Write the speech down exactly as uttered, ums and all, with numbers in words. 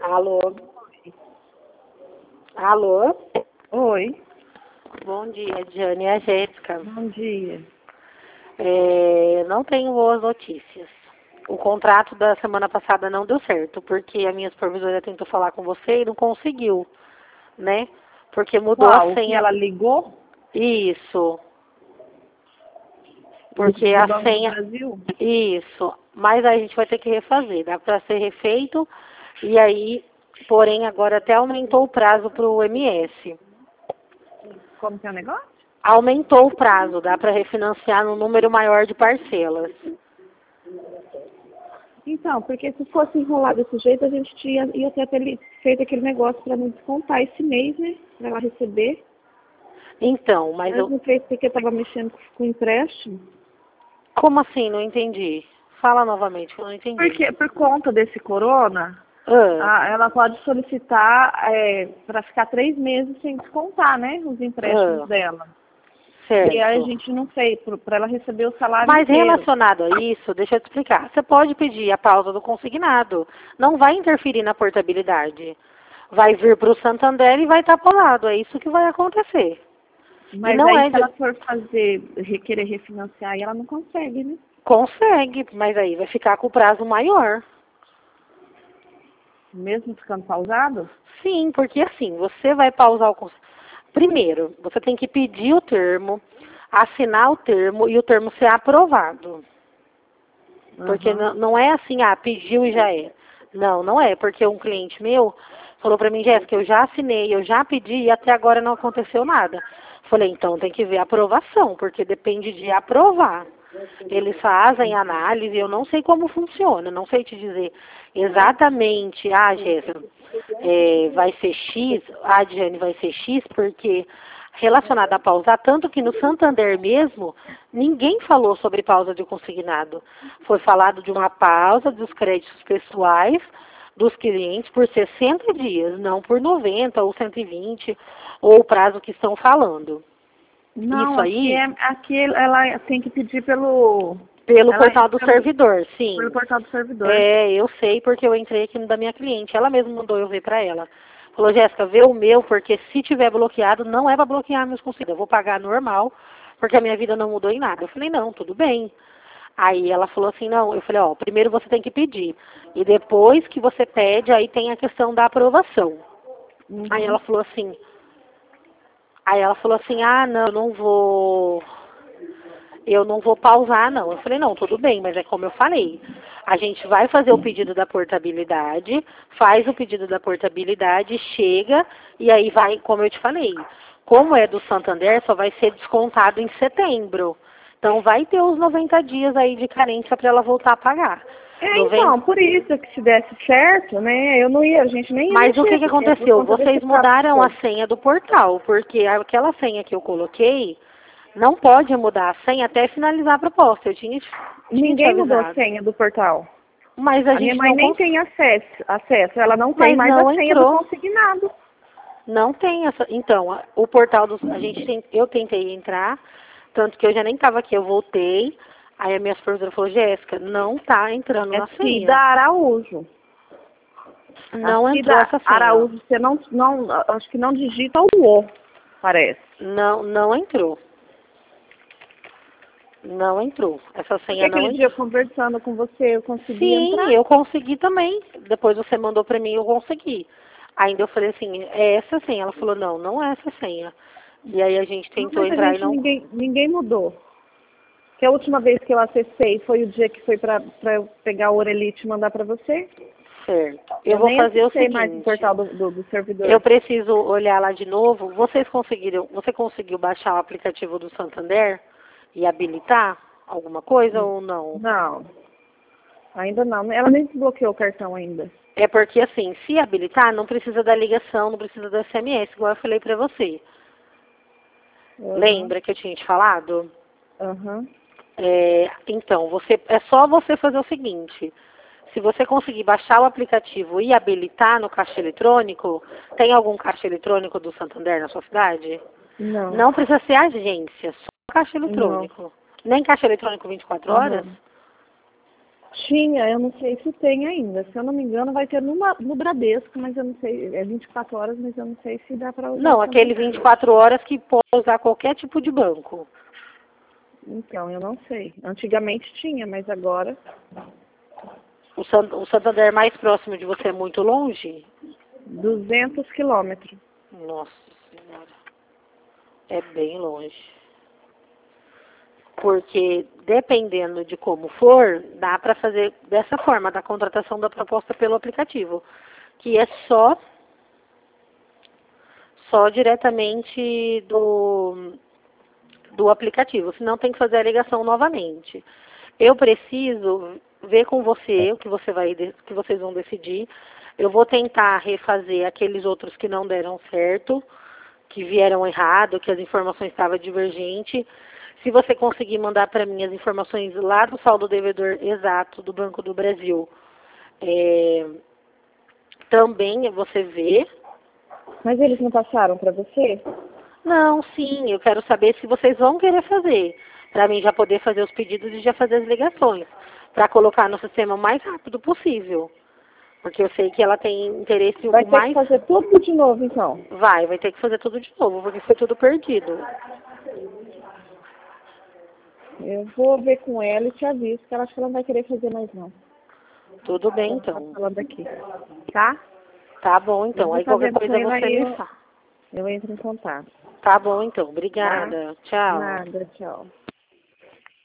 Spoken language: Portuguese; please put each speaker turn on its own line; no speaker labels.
Alô? Alô?
Oi.
Bom dia, Diane. É a Jéssica.
Bom dia.
É, não tenho boas notícias. O contrato da semana passada não deu certo, porque a minha supervisora tentou falar com você e não conseguiu, né? Porque mudou a
Qual? Que
senha.
ela ligou?
Isso. Porque
Do, do
a
Banco do
senha.
Brasil?
Isso. Mas aí a gente vai ter que refazer. Dá para ser refeito. E aí, porém, agora até aumentou o prazo para o M S.
Como que é o negócio?
Aumentou o prazo, dá para refinanciar num número maior de parcelas.
Então, porque se fosse enrolar desse jeito, a gente tinha, ia ter aquele, feito aquele negócio para não descontar esse mês, né? Para ela receber.
Então, mas
Mas
eu...
não fez porque estava mexendo com o empréstimo.
Como assim? Não entendi. Fala novamente, que eu não entendi.
Porque por conta desse corona,
Ah,
a- ela pode solicitar para ficar três meses sem descontar, né? Os empréstimos
ah,
dela. E aí a
certo.
gente não fez, para ela receber o salário
Mas
inteiro.
relacionado a isso, deixa eu te explicar. Você pode pedir a pausa do consignado. Não vai interferir na portabilidade. Vai vir para o Santander e vai estar paulado. É isso que vai acontecer. E
Mas
não
aí
é
se
de...
ela for fazer, re- querer refinanciar, aí ela não consegue, né?
Consegue, mas aí vai ficar com o prazo maior.
Mesmo ficando pausado?
Sim, porque assim, você vai pausar o consignado. Primeiro, você tem que pedir o termo, assinar o termo e o termo ser aprovado. Porque
Aham.
não, não é assim, ah, pediu e já é. Não, não é, porque um cliente meu falou pra mim, Jéssica, eu já assinei, eu já pedi e até agora não aconteceu nada. Falei, então tem que ver a aprovação, porque depende de aprovar. Eles fazem análise, eu não sei como funciona, não sei te dizer exatamente, ah, Jéssica, é, vai ser X, a Diane vai ser X, porque relacionado a pausar, tanto que no Santander mesmo, ninguém falou sobre pausa de consignado. Foi falado de uma pausa dos créditos pessoais dos clientes por sessenta dias, não por noventa ou cento e vinte, ou o prazo que estão falando.
Não,
Isso
aqui,
aí,
é, aqui ela tem que pedir pelo,
pelo
ela,
portal do
pelo,
servidor,
pelo
sim.
portal do servidor.
É, eu sei porque eu entrei aqui no da minha cliente. Ela mesma mandou eu ver pra ela. Falou, Jéssica, vê o meu, porque se tiver bloqueado, não é pra bloquear meus consignados. Eu vou pagar normal, porque a minha vida não mudou em nada. Eu falei, não, tudo bem. Aí ela falou assim, não, eu falei, ó, primeiro você tem que pedir. E depois que você pede, aí tem a questão da aprovação. Aí
Uhum.
ela falou assim, aí ela falou assim, ah, não, eu não vou. Eu não vou pausar, não. Eu falei, não, tudo bem, mas é como eu falei. A gente vai fazer o pedido da portabilidade, faz o pedido da portabilidade, chega, e aí vai, como eu te falei, como é do Santander, só vai ser descontado em setembro. Então vai ter os noventa dias aí de carência para ela voltar a pagar.
É,
noventa.
então, por isso que se desse certo, né, eu não ia, a gente nem ia
Mas o que,
mexer,
que
porque é por
aconteceu?
conta desse
Vocês
prazo
mudaram a
todo.
senha do portal, porque aquela senha que eu coloquei, não pode mudar a senha até finalizar a proposta. Eu tinha, te- tinha te
Ninguém mudou a
avisado.
senha do portal.
Mas a
A minha
gente
mãe
não
nem
cons...
tem acesso, acesso, ela não tem
Mas
mais a
não
senha do
entrou.
consignado.
Não tem essa. Então, a- o portal dos. A gente tem... Eu tentei entrar, tanto que eu já nem estava aqui, eu voltei. Aí a minha supervisora falou, Jéssica, não tá entrando
É
na
Cida
senha.
Araújo. A
Não entrou
Cida
essa senha.
Araújo, você não, não, acho que não digita o O, parece.
Não, não entrou. Não entrou. Essa
Porque
senha não
aquele dia
entrou.
conversando com você, eu consegui
Sim,
entrar?
eu consegui também. Depois você mandou pra mim, eu consegui. Ainda eu falei assim, é essa senha? Ela falou, não, não é essa senha. E aí a gente
Não,
tentou
mas a
entrar e
gente,
não.
ninguém, ninguém mudou. Que a última vez que eu acessei foi o dia que foi pra, pra eu pegar o Orelite e mandar pra você.
Certo. Eu
Eu
vou
nem
fazer o
acessei mais o
seguinte.
portal do, do, do
Eu
servidor.
preciso olhar lá de novo. Vocês conseguiram, você conseguiu baixar o aplicativo do Santander e habilitar alguma coisa ou não?
Não, ainda não. Ela nem desbloqueou o cartão ainda.
É porque assim, se habilitar, não precisa da ligação, não precisa do S M S, igual eu falei pra você.
Aham,
Lembra que eu tinha te falado?
aham.
É, então, você, é só você fazer o seguinte. Se você conseguir baixar o aplicativo e habilitar no caixa eletrônico, tem algum caixa eletrônico do Santander na sua cidade?
Não,
Não precisa ser agência, só caixa
não.
eletrônico. Nem caixa eletrônico vinte e quatro horas?
Aham. Tinha, eu não sei se tem ainda. Se eu não me engano, vai ter numa, no Bradesco, mas eu não sei. É vinte e quatro horas, mas eu não sei se dá para usar.
Não, aquele vinte e quatro horas que pode usar qualquer tipo de banco.
Então, eu não sei. Antigamente tinha, mas agora...
O, San, o Santander mais próximo de você é muito longe?
duzentos quilômetros.
Nossa Senhora. É bem longe. Porque, dependendo de como for, dá para fazer dessa forma, da contratação da proposta pelo aplicativo. Que é só, só diretamente do, do aplicativo. Senão tem que fazer a ligação novamente. Eu preciso ver com você o que, você vai, que vocês vão decidir. Eu vou tentar refazer aqueles outros que não deram certo, que vieram errado, que as informações estavam divergentes. Se você conseguir mandar para mim as informações lá do saldo devedor exato do Banco do Brasil, é, também você vê.
Mas eles não passaram para você?
Não, sim, eu quero saber se vocês vão querer fazer, para mim já poder fazer os pedidos e já fazer as ligações, para colocar no sistema o mais rápido possível. Porque eu sei que ela tem interesse
Vai ter
mais...
que fazer tudo de novo, então?
Vai, vai ter que fazer tudo de novo, porque foi tudo perdido.
Eu vou ver com ela e te aviso, que ela acha que ela não vai querer fazer mais não.
Tudo bem,
Ela tá
então.
falando aqui. Tá?
Tá bom, então.
Eu vou
Aí
tá
qualquer
vendo com
coisa
ela
você
e
me
eu,
fala.
eu entro em contato.
Tá bom, então.
Tá?
Obrigada. Tchau.
Nada, tchau.